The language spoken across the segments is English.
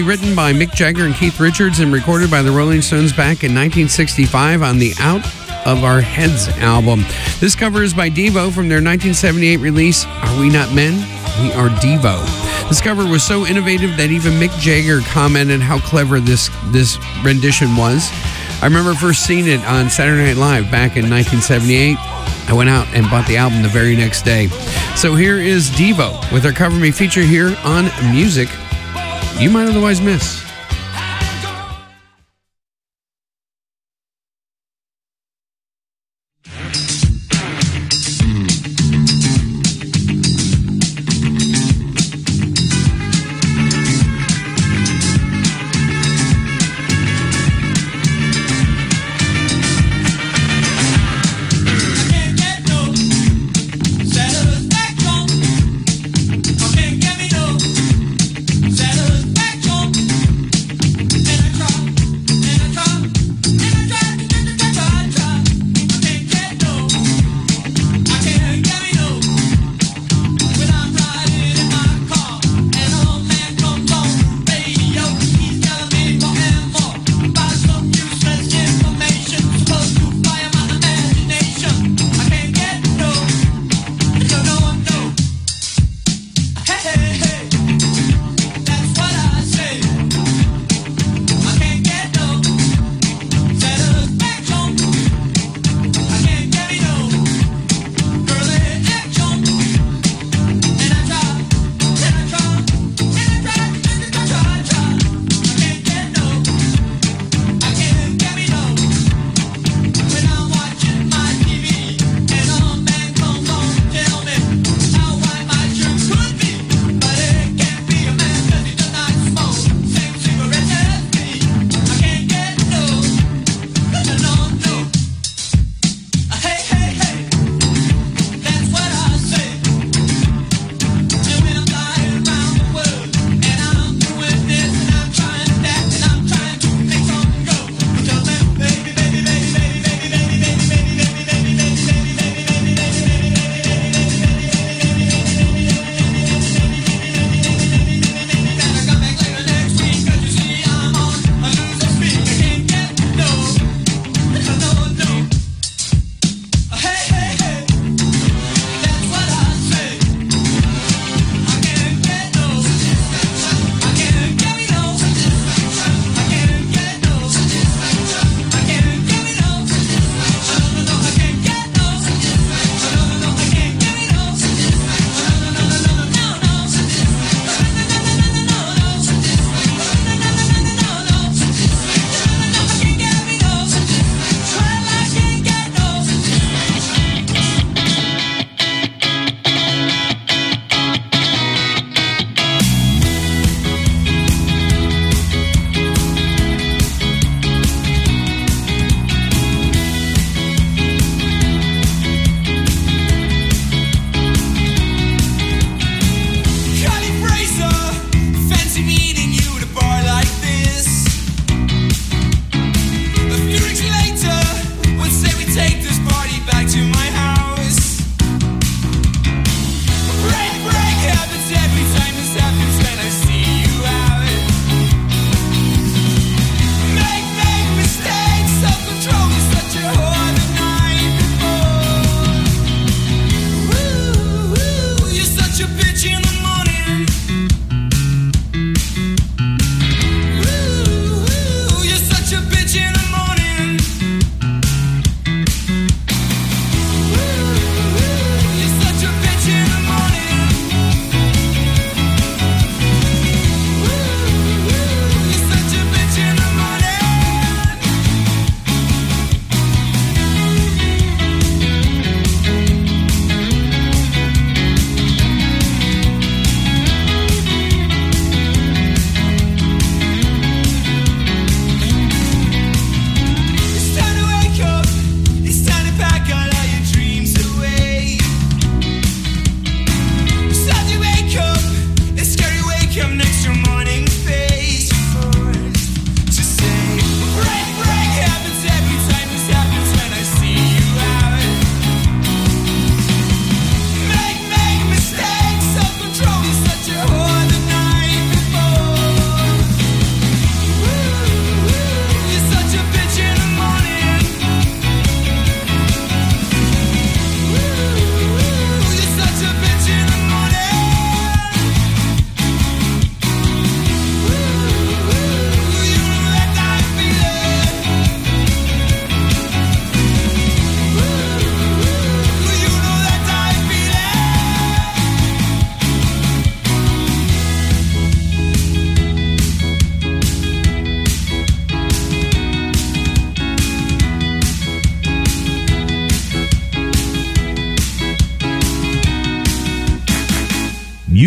Written by Mick Jagger and Keith Richards and recorded by the Rolling Stones back in 1965 on the Out of Our Heads album. This cover is by Devo from their 1978 release, Are We Not Men? We Are Devo. This cover was so innovative that even Mick Jagger commented how clever this rendition was. I remember first seeing it on Saturday Night Live back in 1978. I went out and bought the album the very next day. So here is Devo with our Cover Me feature here on Music You Might Otherwise Miss. Satisfaction.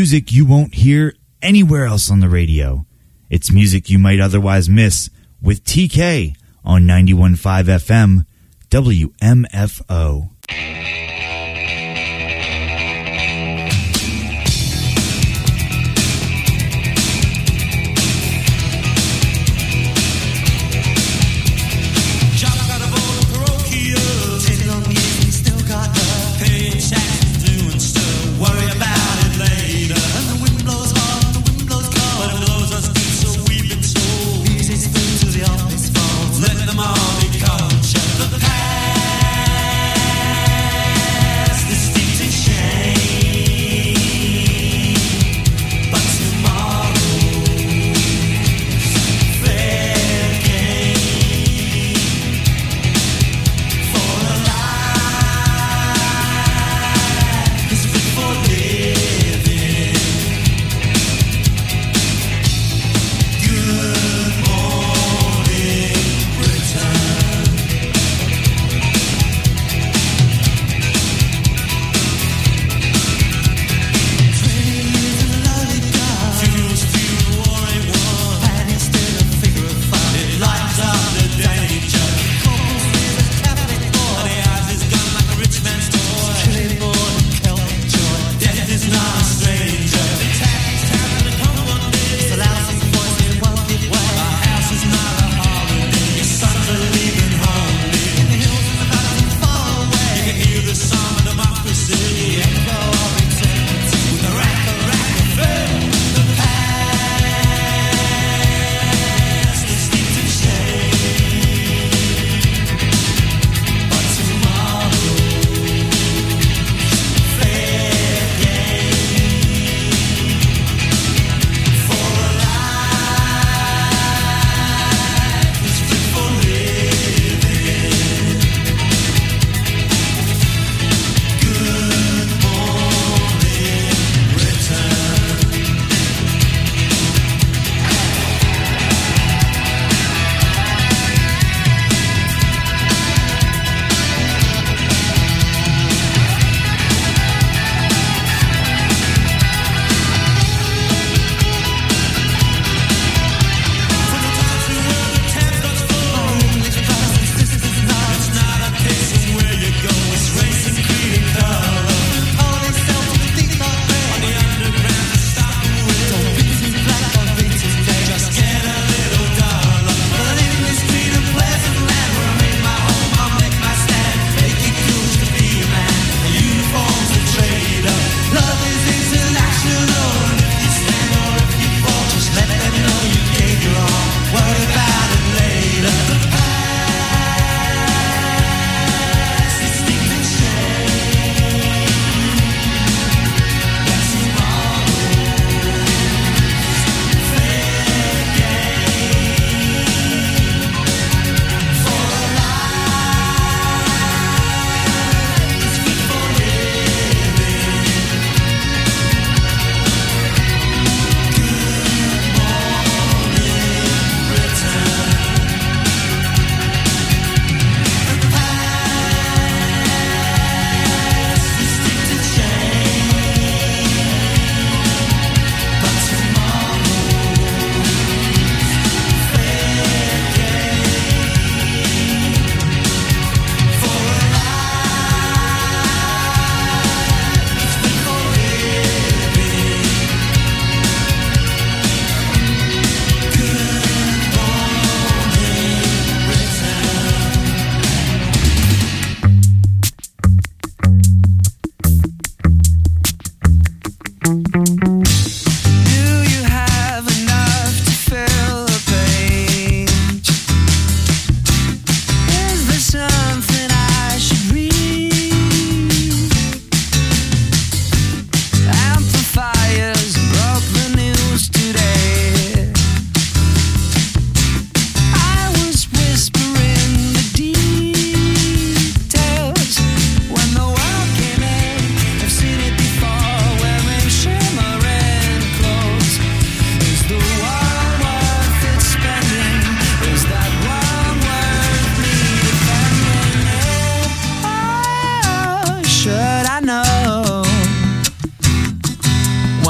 music you won't hear anywhere else on the radio. It's music you might otherwise miss with TK on 91.5 FM WMFO. Let them all be culture. The past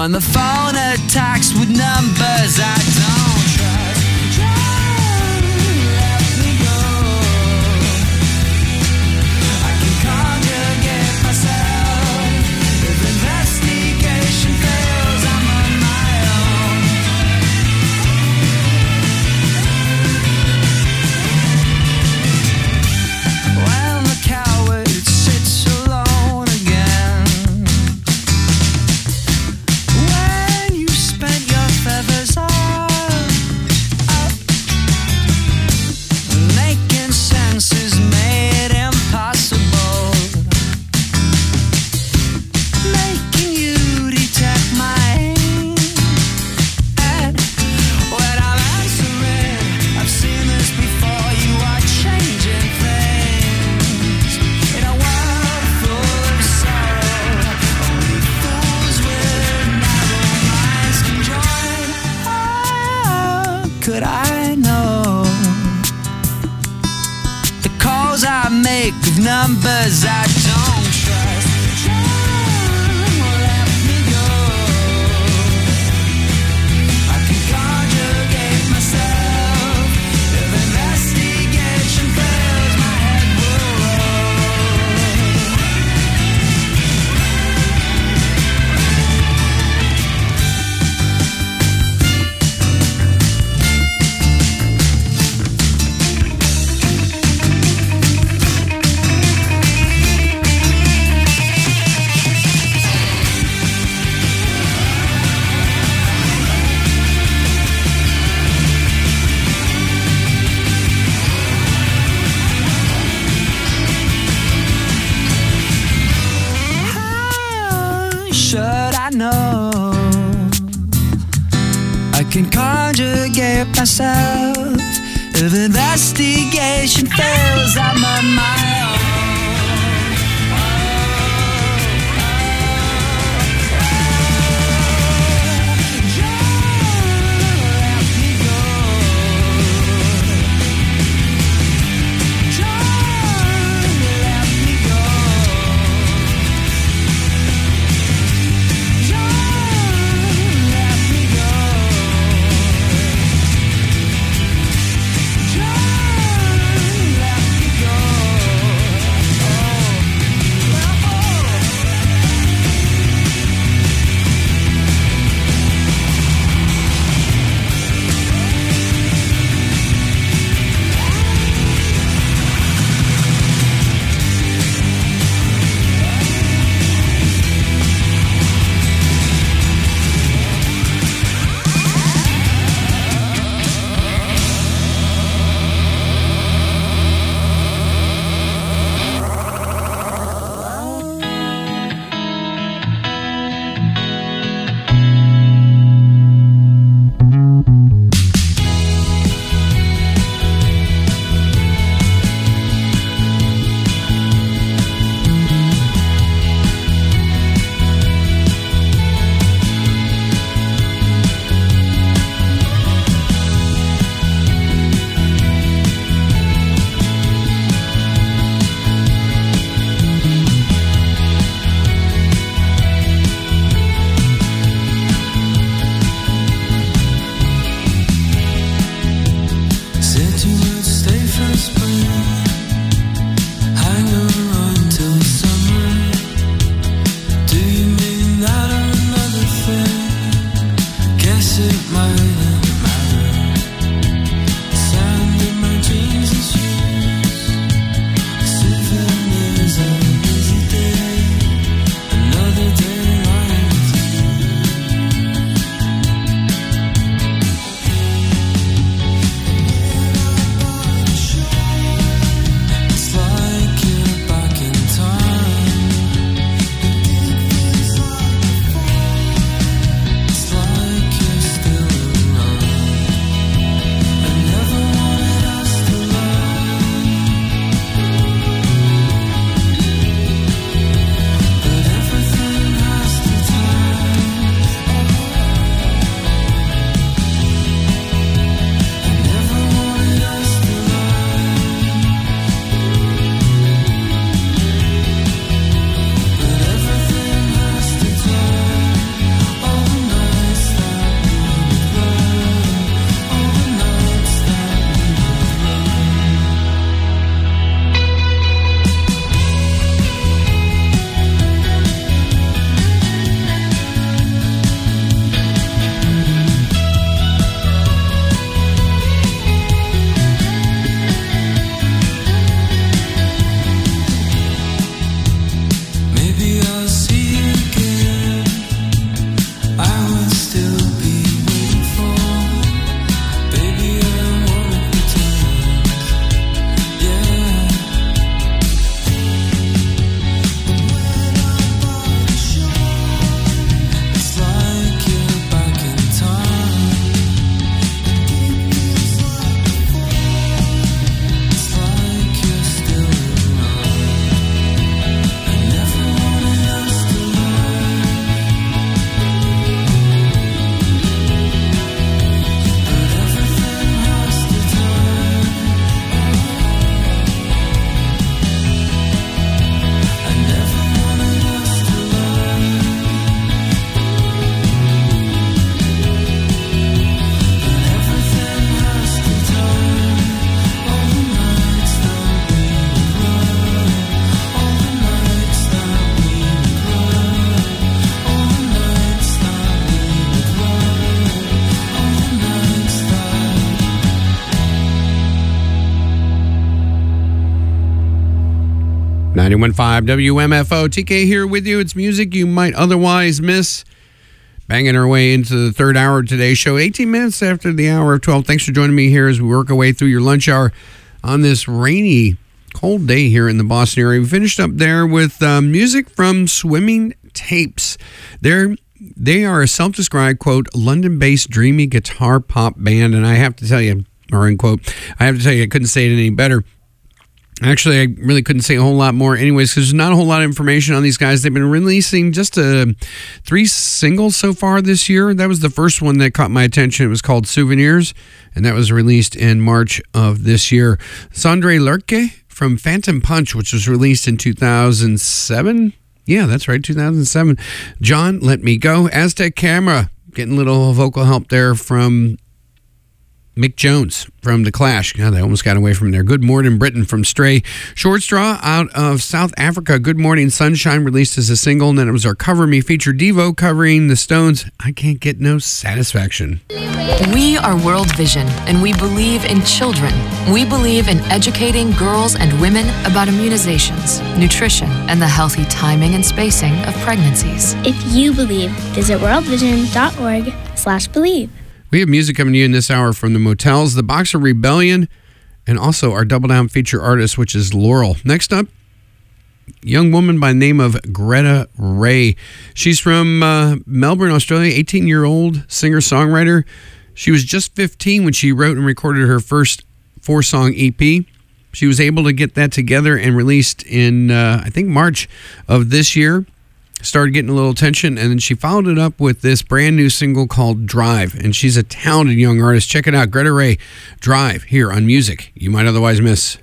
on the phone, attacks with numbers I don't trust. John, let me go. I can conjugate myself. If investigation fails, I'm on my own. When the coward sits alone again, when you spent your feathers all up, making sense is made impossible, making you detect my aim. And when I'm answering, I've seen this before, you are changing things in a world full of sorrow. Only fools with narrow minds can join. Oh, could I know the calls I make of numbers I don't trust? John, let me go. I can conjugate myself. If investigation fails, my head will roll. How should I know? I can conjugate myself. If investigation fails, I'm on my own. John, let me go. 91.5 WMFO. TK here with you. It's music you might otherwise miss. Banging our way into the third hour of today's show, 18 minutes after the hour of 12. Thanks for joining me here as we work our way through your lunch hour on this rainy, cold day here in the Boston area. We finished up there with music from Swimming Tapes. They are a self-described, quote, London-based dreamy guitar pop band, and I have to tell you, or in quote, I have to tell you, I couldn't say it any better. Actually, I really couldn't say a whole lot more anyways, because there's not a whole lot of information on these guys. They've been releasing just 3 singles so far this year. That was the first one that caught my attention. It was called Souvenirs, and that was released in March of this year. Sondre Lerche from Phantom Punch, which was released in 2007. Yeah, that's right, 2007. John, Let Me Go. Aztec Camera, getting a little vocal help there from Mick Jones from The Clash. God, they almost got away from there. Good Morning Britain from Stray. Short Straw out of South Africa. Good Morning Sunshine, released as a single. And then it was our Cover Me feature, Devo covering the Stones, I Can't Get No Satisfaction. We are World Vision, and we believe in children. We believe in educating girls and women about immunizations, nutrition, and the healthy timing and spacing of pregnancies. If you believe, visit worldvision.org/believe. We have music coming to you in this hour from the Motels, the Boxer Rebellion, and also our Double Down feature artist, which is Laurel. Next up, young woman by the name of Greta Ray. She's from Melbourne, Australia, 18-year-old singer-songwriter. She was just 15 when she wrote and recorded her first 4-song EP. She was able to get that together and released in, I think, March of this year. Started getting a little attention, and then she followed it up with this brand new single called Drive, and she's a talented young artist. Check it out, Greta Ray, Drive, here on Music You Might Otherwise Miss.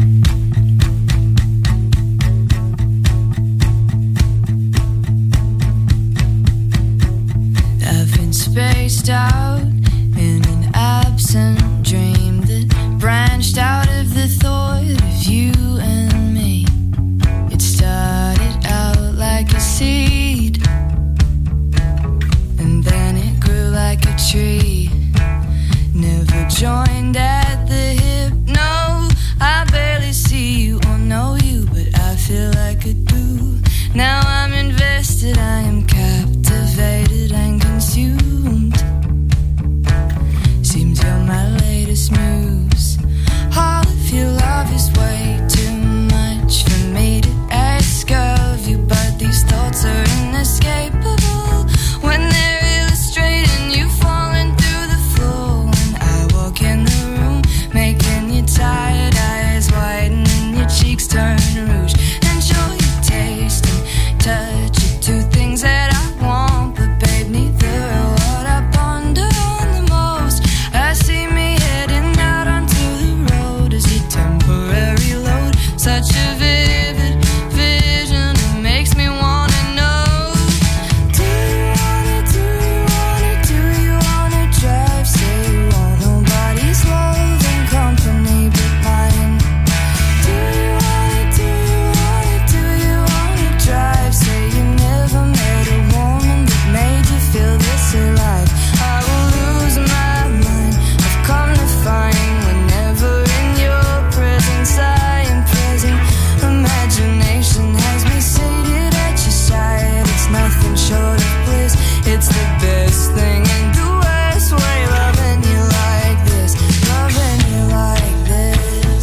I've been spaced out in an absent dream that branched out of the thought of you and me. It started out like a seed, and then it grew like a tree. Never joined at the hip, no, I barely see you or know you, but I feel like I do. Now I'm invested, I am captivated and consumed. Seems you're my latest muse. All of your love is way too much for me to ask of you, but these thoughts are inescapable. When they're illustrating you falling through the floor, when I walk in the room, making your tired eyes widen and your cheeks turn rouge. Enjoy your taste and touch are 2 things that I want, but babe, neither are what I ponder on the most. I see me heading out onto the road as your temporary load. Such a vivid vision, it makes me wanna know. Do you wanna drive? Say you want nobody's love and company but mine. Do you wanna drive? Say you never met a woman that made you feel this alive. I will lose my mind, I've come to find, whenever in your presence I am present. Imagination has me seated at your side. It's nothing short of bliss. It's the best thing in the worst way. Loving you like this, loving you like this.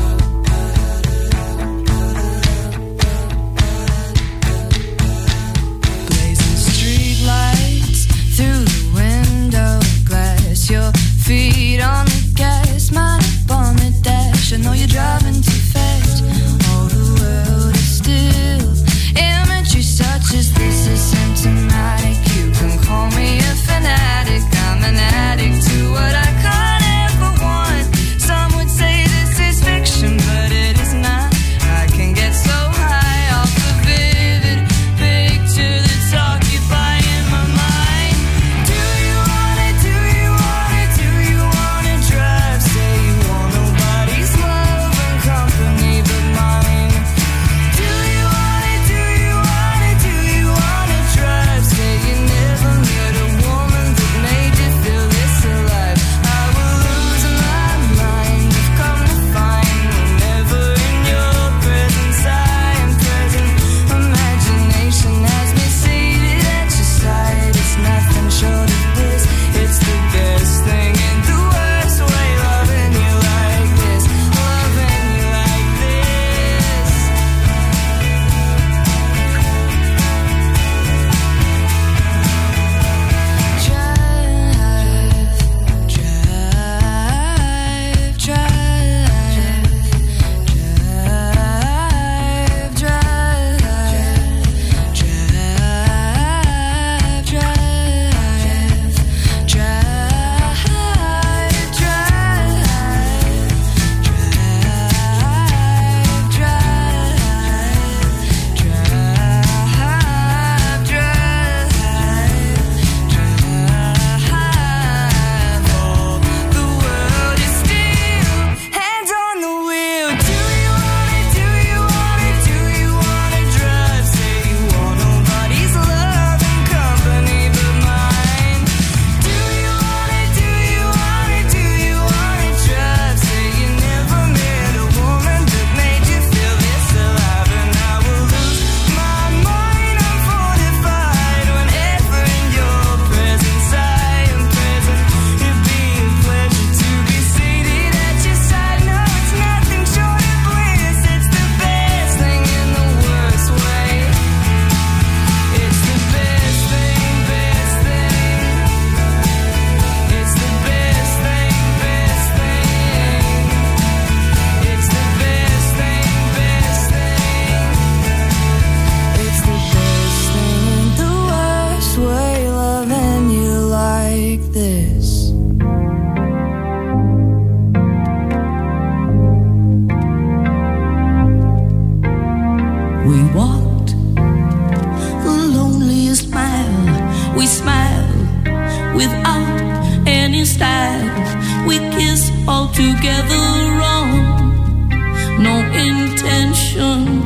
Blazing street lights through the window glass. Your feet on the gas, mine up on the dash. I know you're driving too fast. All the world is still. Imagery such as this is symptomatic. You can call me a fanatic. I'm an addict to what I can't ever want. Some would say this is fiction, but it is not. I can get so high off the vivid picture that's occupying my mind. Do you wanna drive? Say you want nobody's love and company but mine. Do you wanna drive? Say you never met a woman that made you feel this together wrong, no intention.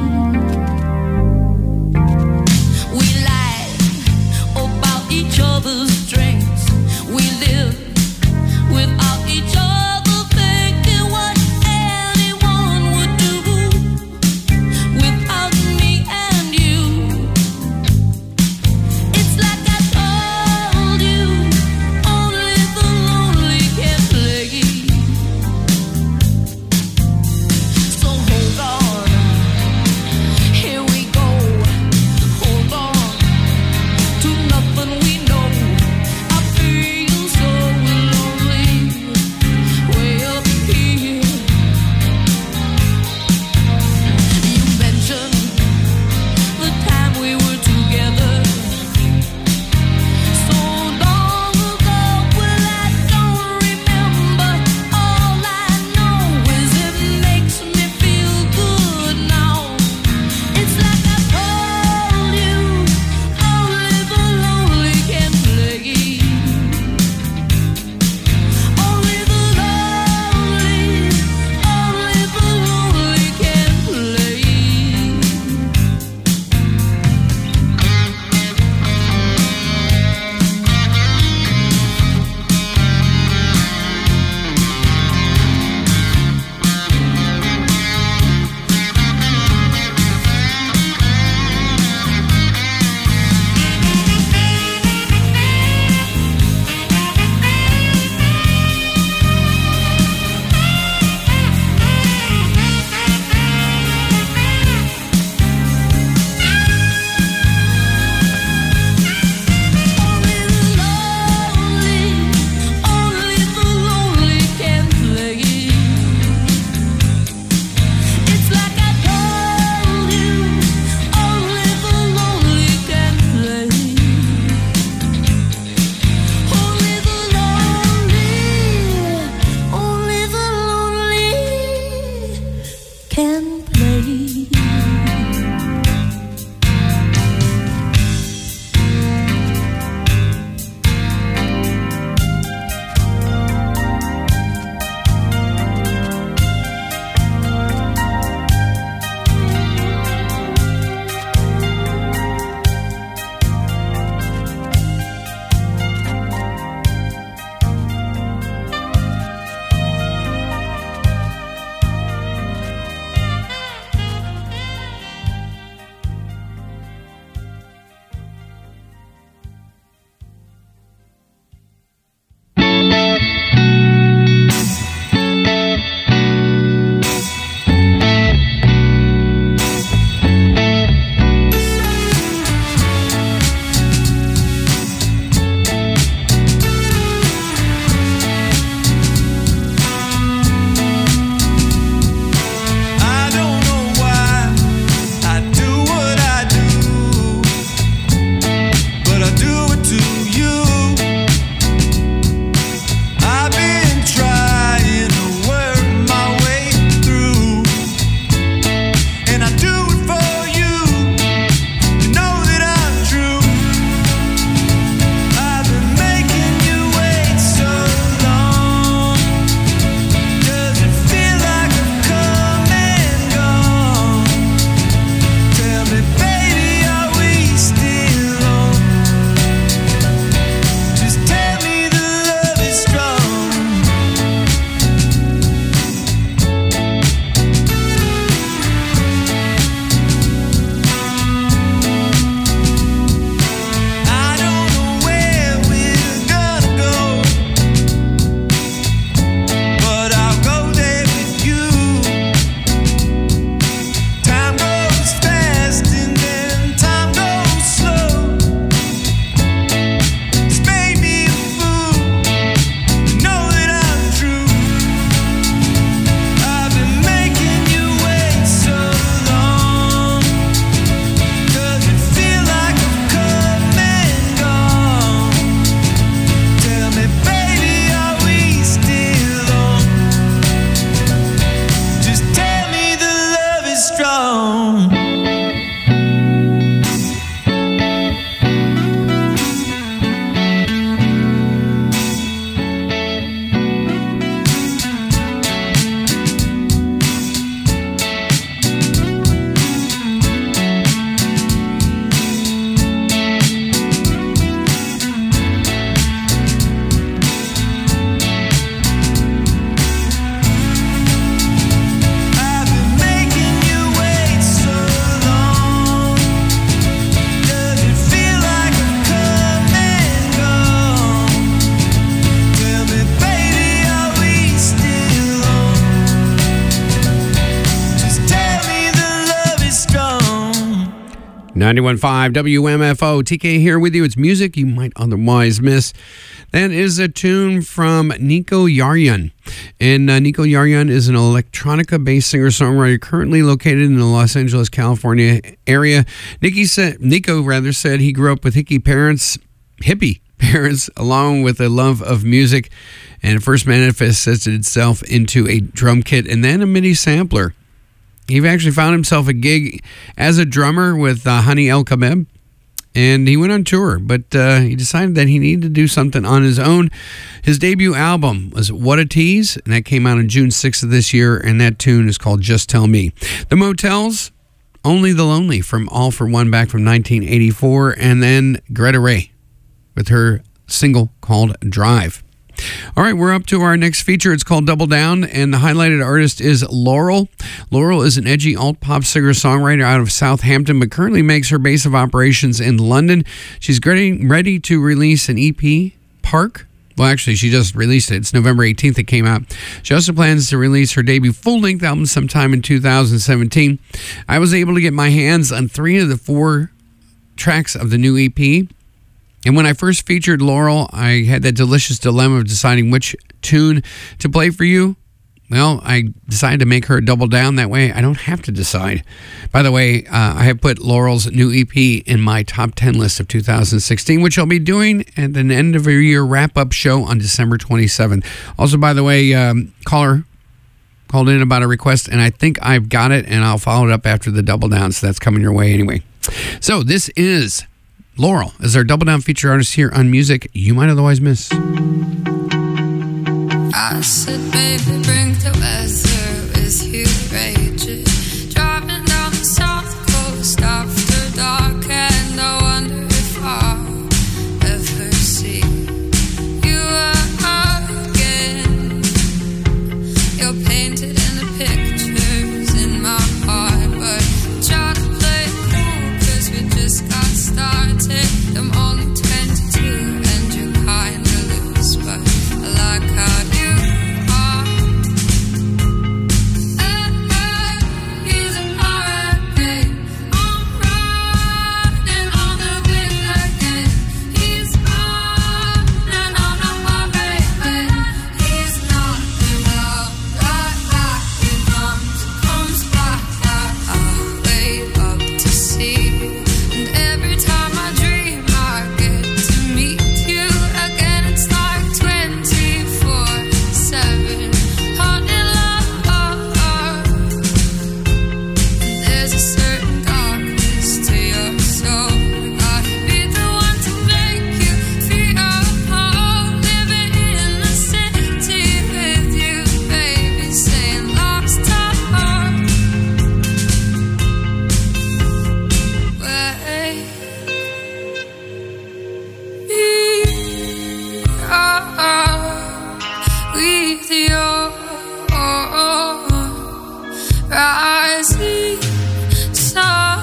We lie about each other's strengths. We live without each other, thinking what anyone would do without me and you. It's like I told you, only the lonely can play. So hold on. 91.5 WMFO. TK here with you. It's music you might otherwise miss. That is a tune from Nico Yaryan. And Nico Yaryan is an electronica-based singer-songwriter currently located in the Los Angeles, California area. Nico said he grew up with hippie parents, along with a love of music, and it first manifested itself into a drum kit and then a MIDI sampler. He actually found himself a gig as a drummer with Hani El Khabeb, and he went on tour, but he decided that he needed to do something on his own. His debut album was What a Tease, and that came out on June 6th of this year, and that tune is called Just Tell Me. The Motels, Only the Lonely from All for One back from 1984, and then Greta Ray with her single called Drive. All right, we're up to our next feature. It's called Double Down, and the highlighted artist is Laurel. Laurel is an edgy alt-pop singer-songwriter out of Southampton, but currently makes her base of operations in London. She's getting ready to release an EP, Park. Well, actually, she just released it. It's November 18th it came out. She also plans to release her debut full-length album sometime in 2017. I was able to get my hands on 3 of the 4 tracks of the new EP. And when I first featured Laurel, I had that delicious dilemma of deciding which tune to play for you. Well, I decided to make her double down. That way I don't have to decide. By the way, I have put Laurel's new EP in my top 10 list of 2016, which I'll be doing at an end of year wrap-up show on December 27th. Also, by the way, caller called in about a request, and I think I've got it, and I'll follow it up after the double down, so that's coming your way anyway. So this is Laurel is our double down feature artist here on Music You Might Otherwise Miss. I said, baby, bring the weather with you, rages. Driving down the south coast after dark, and I wonder if I'll ever see you again. You're painted in the pictures in my heart, but try to play cool, 'cause we just got started. I'm only 22 and you're kinda loose, but I like how you are. He's an R.I.P. I'm riding on the wind again. He's mine and I'm not my baby. He's not in love right back. He comes back. I wait up to see. And every time I dream I get to meet you again. It's like 24/7 haunted love. There's a certain darkness to your soul. I'd be the one to make you feel whole. Living in the city with you, baby, saying lost time. Wait. With your rising sun.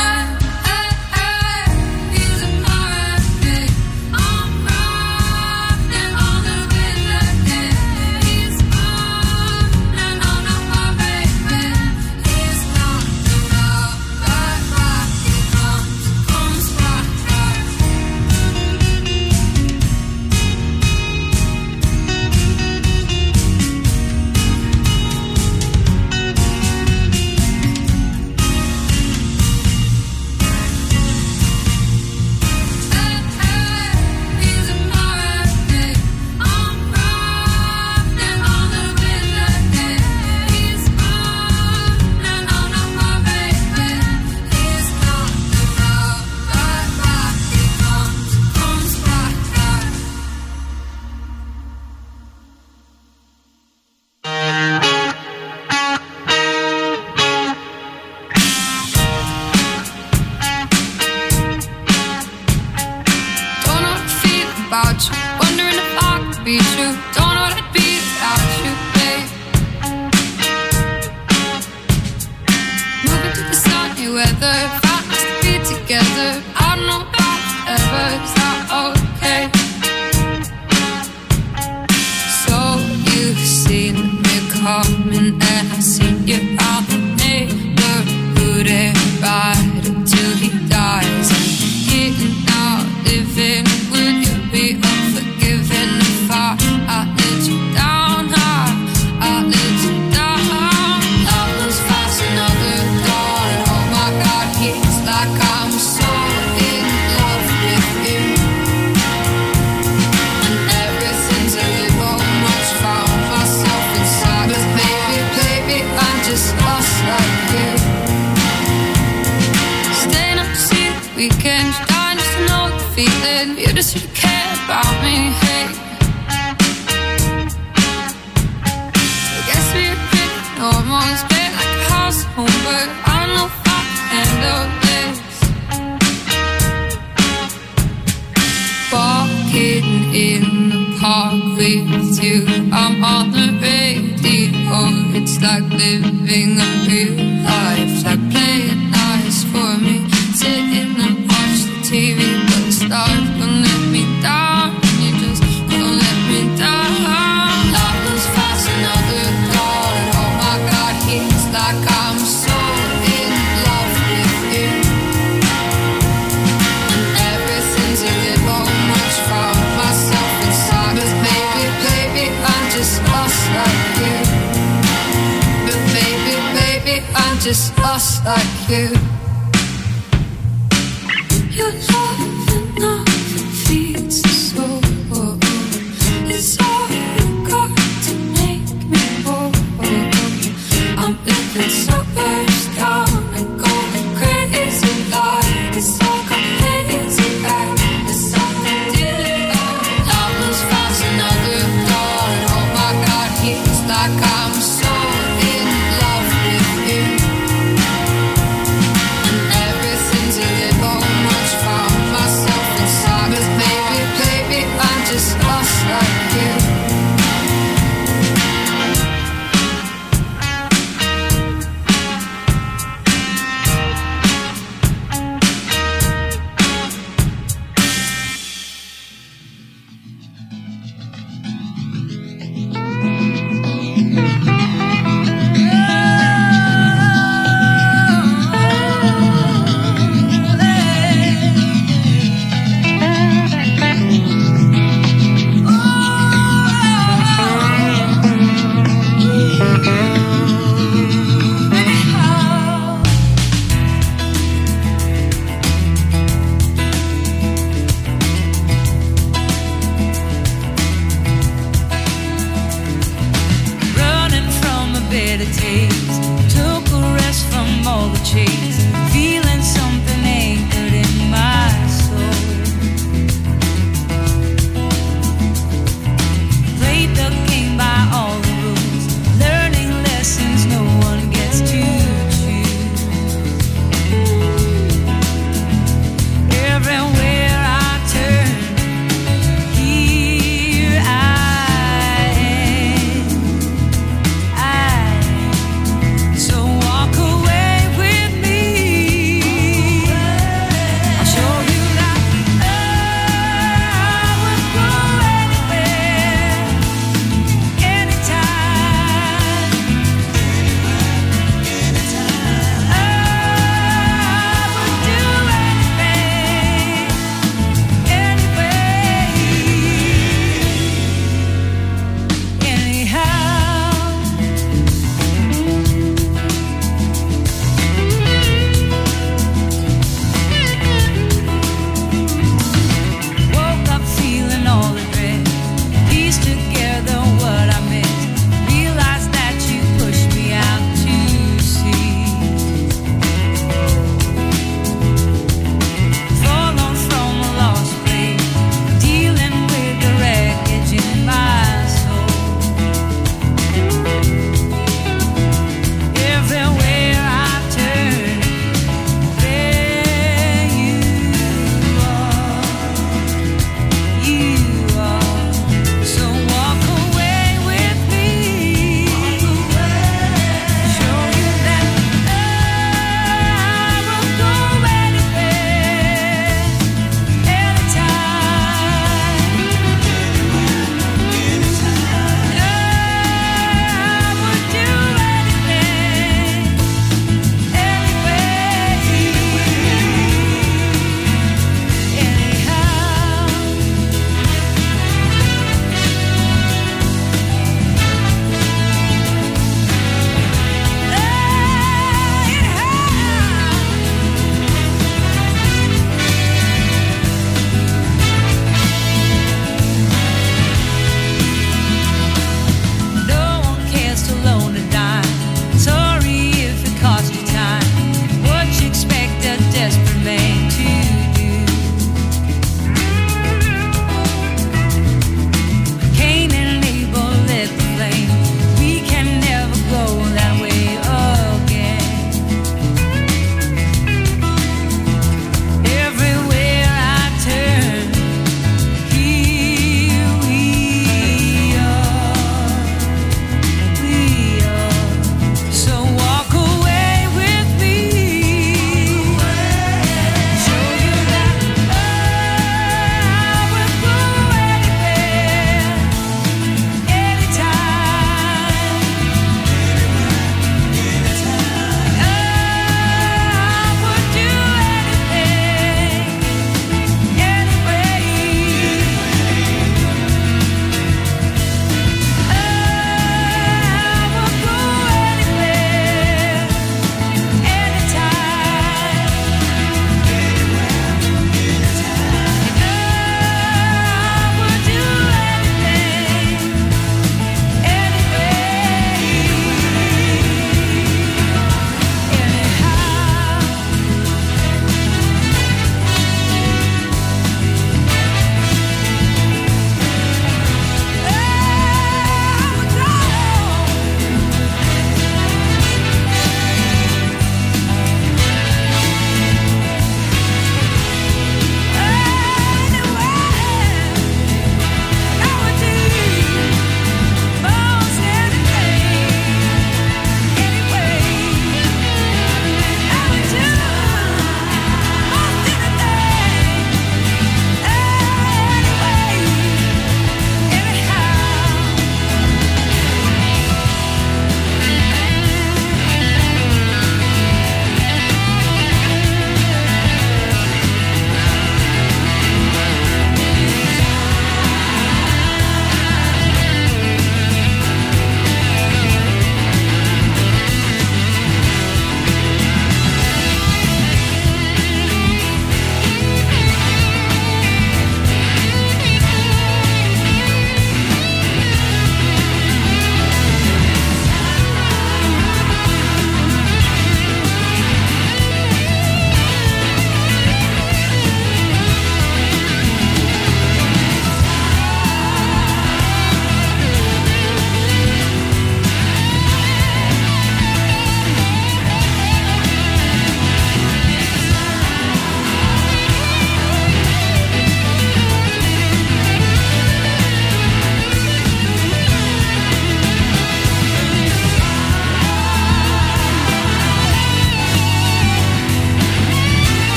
He's an R.I.P. I'm riding on the wind again. He's mine and I'm not my baby. He's not in love right back. He comes back. He's an R.I.P. I'm riding on the wind again. He's mine and I'm not my baby. He's not in love right back. He comes back. Don't know what I feel about you. Wondering if I could be true. Don't know what I'd be without you, babe. Moving to the sunny weather. Found us to be together. I don't know about ever. Is that okay? So you've seen me coming, and I've seen you out the neighborhood and ride until he died. just you to care about me, hey. I guess we're pretty normal, it's been like a household, but I don't know if I can handle this. Walking in the park with you, I'm on the radio. It's like living a real life, like playing nice for me. Sitting and watch the TV, but the stars won't let me down. You just won't let me down. Love was fast, another thought, and oh my God, it's like I'm so in love with you. And everything's a little much from myself inside. But baby, baby, I'm just lost like you. But baby, baby, I'm just lost like you. Your love enough feeds the soul. It's all you got to make me whole. I'm living suburbs down and going crazy like it's like a lazy bag. It's all I did. Love was fast, another thought, and oh my God, it's like I'm so in love with you. And everything's a little much from myself inside. But baby, baby, I'm just lost like you. Running from a bitter taste, took a rest from all the chase, feeling something anchored in my soul. Played the game by all the rules, learning lessons no one gets to choose. Everywhere I turn, here I am. So walk away with me.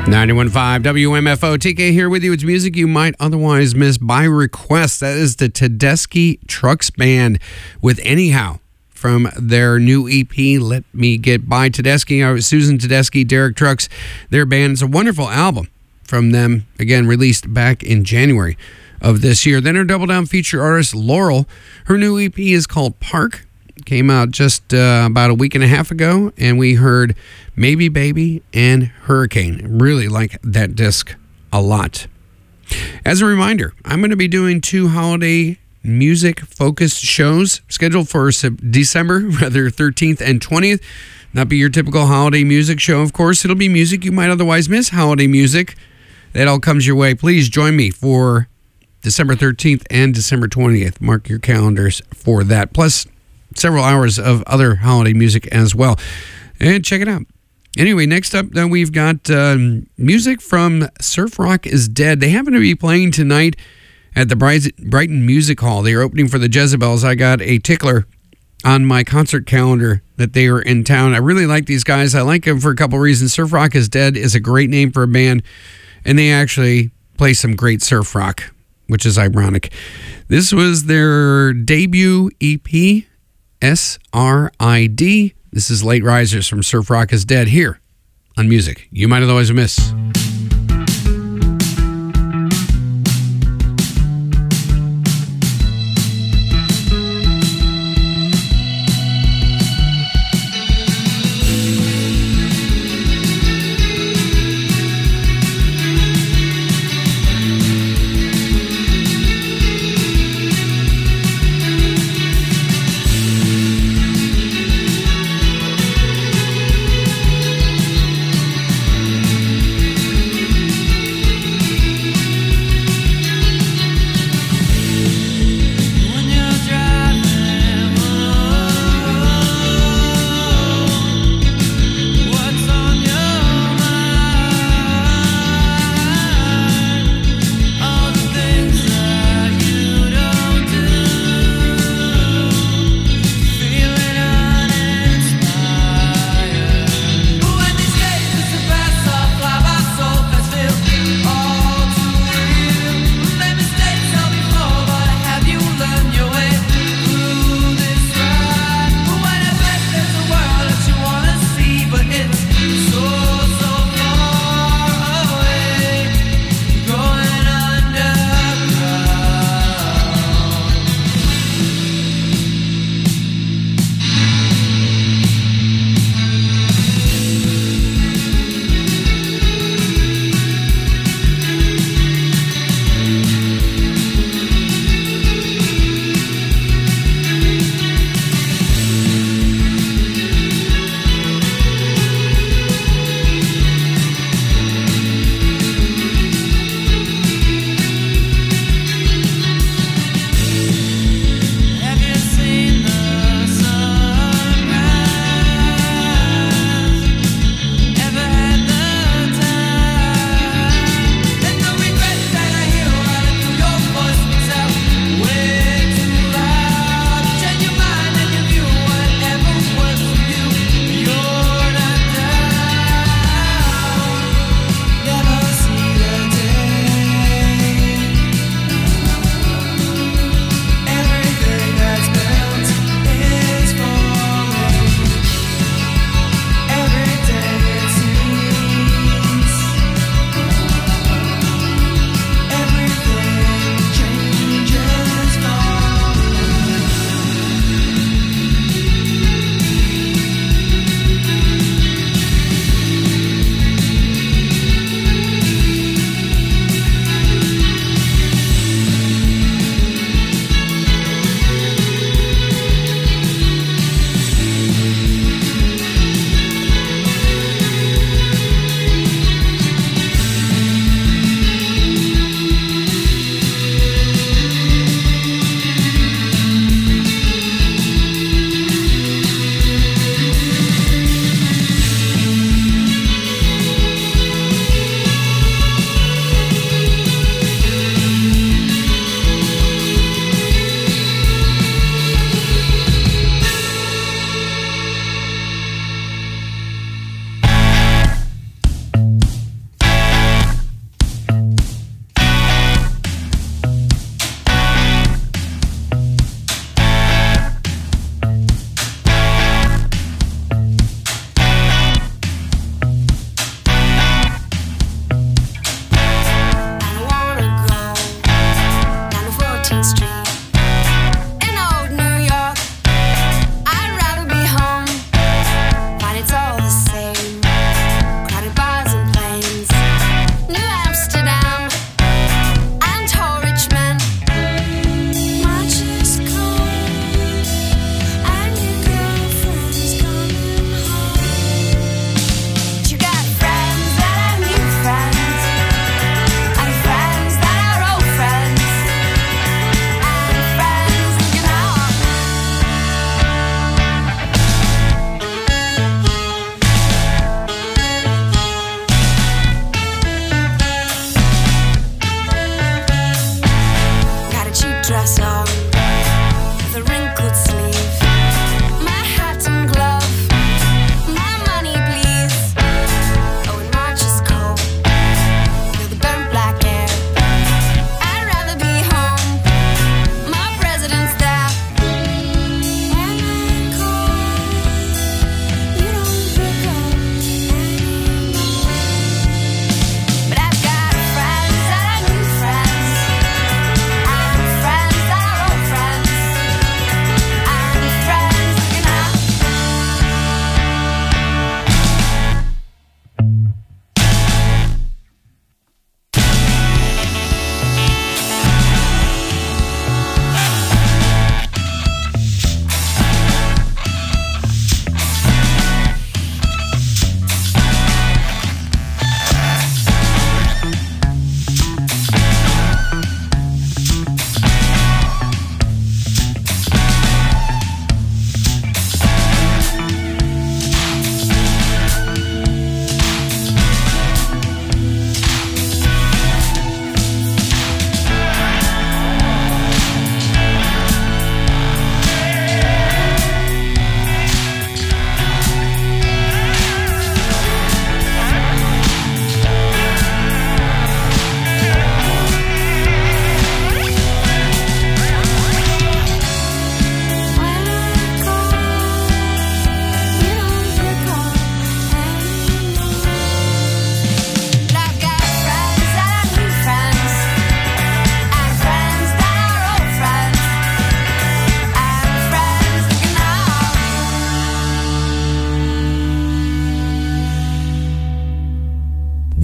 91.5 WMFO. TK here with you. It's music you might otherwise miss by request. That is the Tedeschi Trucks Band with Anyhow from their new EP, Let Me Get By. Tedeschi, Susan Tedeschi, Derek Trucks, their band. It's a wonderful album from them, again, released back in January of this year. Then her Double Down feature artist, Laurel. Her new EP is called Park. Came out just about a week and a half ago, and we heard Maybe Baby and Hurricane. Really like that disc a lot. As a reminder, I'm going to be doing 2 holiday music-focused shows scheduled for December, 13th and 20th. Not be your typical holiday music show, of course. It'll be music you might otherwise miss, holiday music. That all comes your way. Please join me for December 13th and December 20th. Mark your calendars for that. Plus, several hours of other holiday music as well. And check it out. Anyway, next up, we've got music from Surf Rock is Dead. They happen to be playing tonight at the Brighton Music Hall. They are opening for the Jezebels. I got a tickler on my concert calendar that they are in town. I really like these guys. I like them for a couple reasons. Surf Rock is Dead is a great name for a band, and they actually play some great surf rock, which is ironic. This was their debut EP, SRID. This is Late Risers from Surf Rock is Dead here on Music You Might Otherwise Miss.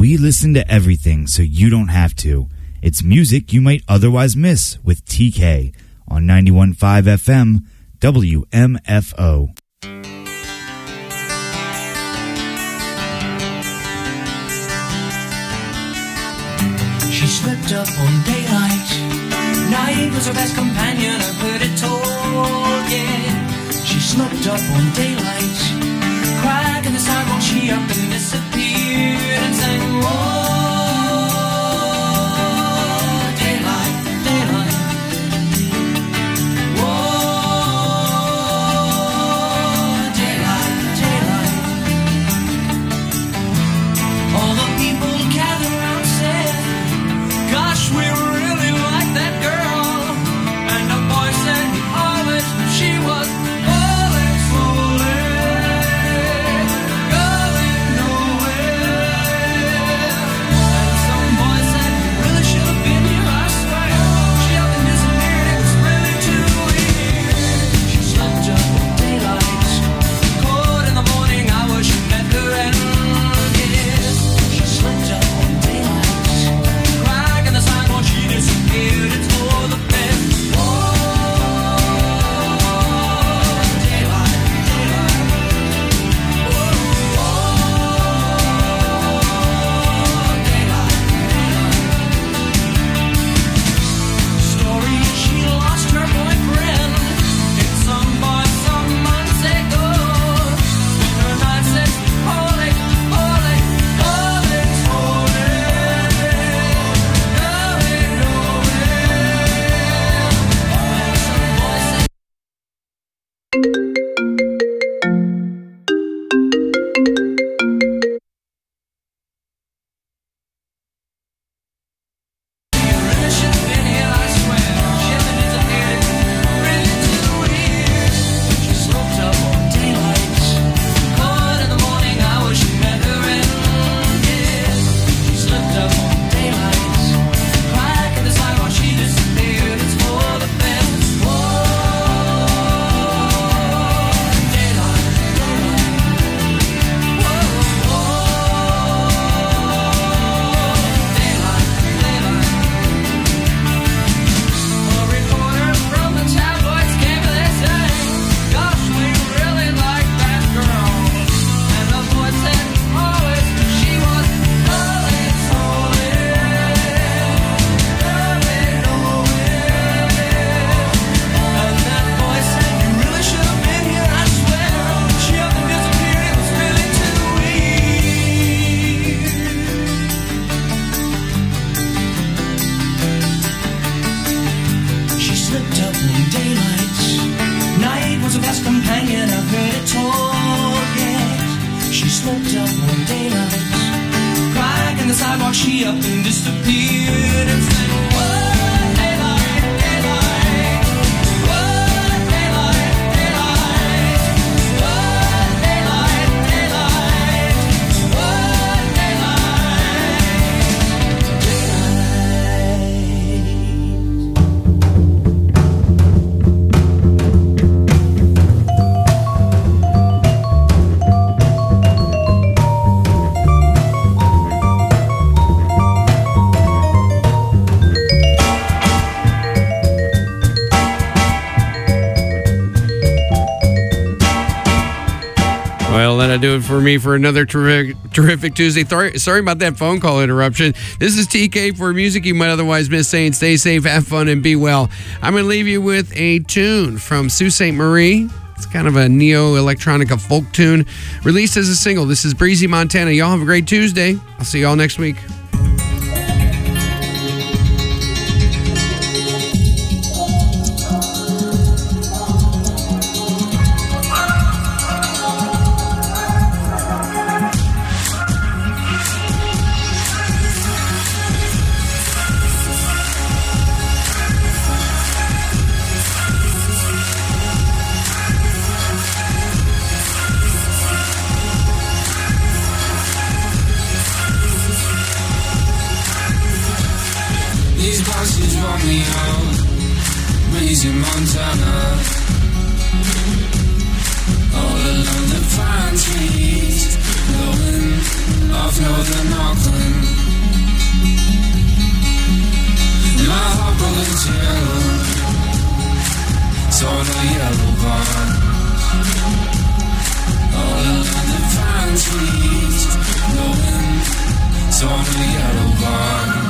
We listen to everything so you don't have to. It's music you might otherwise miss with TK on 91.5 FM WMFO. She slipped up on daylight. Night was her best companion, I've heard it told, yeah. She slipped up on daylight. Crack in the sidewalk, she up and disappeared and sang, whoa, daylight, daylight. Whoa, daylight, daylight. All the people gather around said, gosh, we really like that girl. And the boy said he always knew she was falling slowly, going nowhere. And some boy said he really should have been here, I swear. She up and disappeared, it was really too weird. She slept up in daylight, cold in the morning hours, she met her and yes, she slept up on daylight. Crack in the sidewalk, she disappeared, it's for the best. Whoa, daylight, daylight. Whoa, daylight, daylight. Story, she lost her boyfriend. It's some boy some months ago. When her night says, holy, holy, holy, holy, going nowhere. And some boy said, you really should have been here, I swear. She up and disappeared, really too weird. She sloped up on daylight, cold in the morning hours, she met her and yes, she slipped up on daylight. Crack in the sidewalk, she disappeared, it's for the best. Whoa, daylight, daylight. Whoa, daylight, daylight. A reporter from the tabloids came and they sang, gosh, we really like that girl. And the boy said, always, she was holy, holy, going nowhere. And that boy said, you really should have been here, I swear. She up and disappeared, it was really too weird. She slipped up in daylight. Night was her best companion, I've heard it told, yes. She slipped up on daylight. Crack in the sidewalk, she up and disappeared and said, whoa, daylight, daylight. Whoa, daylight, daylight. Whoa, daylight, daylight. Whoa, daylight, daylight. Well, that'll do it for me for another terrific Tuesday. Sorry about that phone call interruption. This is TK for music you might otherwise miss, saying stay safe, have fun, and be well. I'm going to leave you with a tune from Sault Ste. Marie. It's kind of a neo-electronica folk tune released as a single. This is Breezy, Montana. Y'all have a great Tuesday. I'll see y'all next week. These buses want me out, Breezy, Montana. All along the pine trees, blowing off northern Auckland. barn. All along the pine trees, blowing on a yellow barn.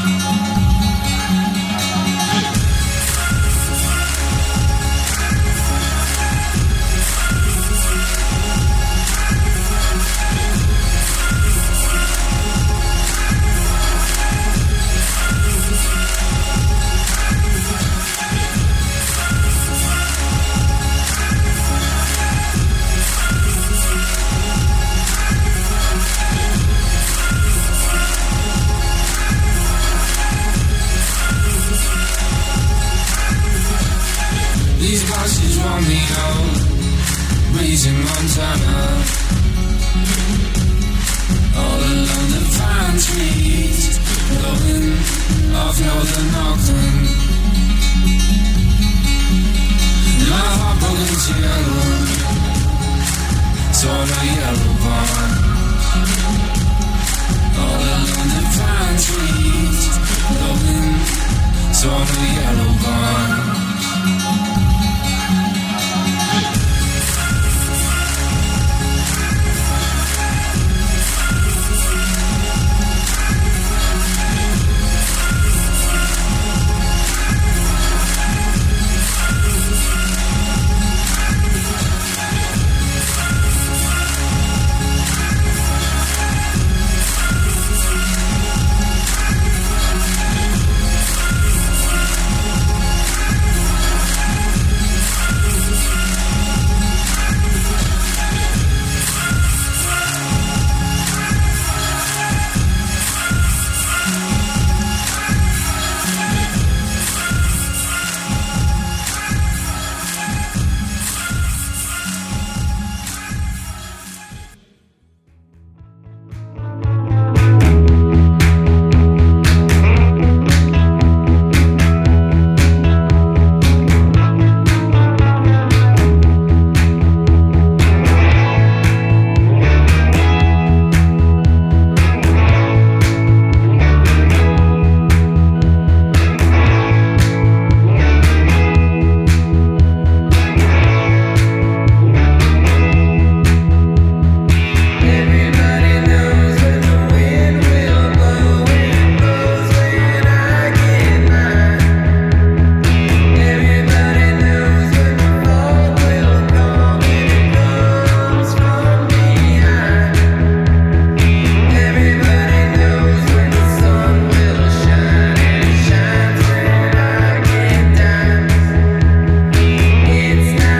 These bosses want me out, raising Montana. All along the pine trees, blowing off northern Auckland. My heartbroken's yellow, sort of yellow barn. All along the pine trees, blowing sort of yellow barn.